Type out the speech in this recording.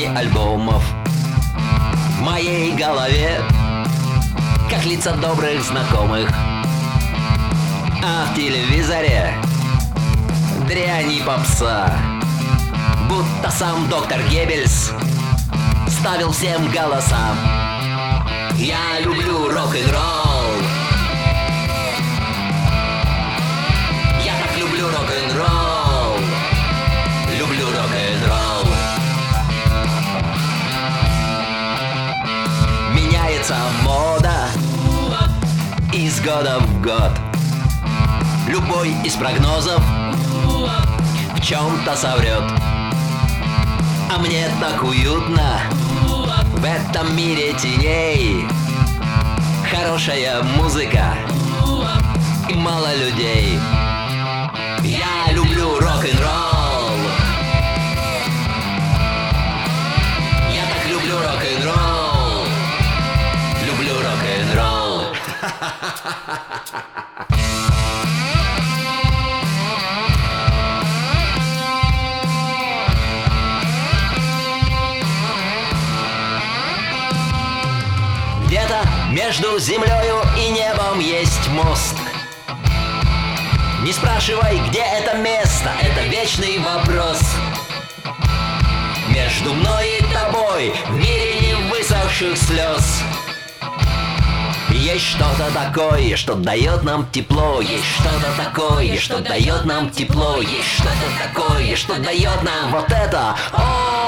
обложки альбомов. В моей голове как лица добрых знакомых, а в телевизоре дрянь и попса. Будто сам доктор Геббельс ставил всем голоса. Я люблю рок-н-ролл. Я так люблю рок-н-ролл. Люблю рок-н-ролл. Меняется мода из года в год. Любой из прогнозов в чем-то соврет. А мне так уютно в этом мире теней. Хорошая музыка и мало людей. Я люблю рок-н-ролл. Я так люблю рок-н-ролл. Люблю рок-н-ролл. Где-то между землею и небом есть мост. Не спрашивай, где это место, это вечный вопрос. Между мной и тобой в мире не высохших слез есть что-то такое, что дает нам тепло. Есть что-то такое, что дает нам тепло. Есть что-то такое, что дает нам вот это. О!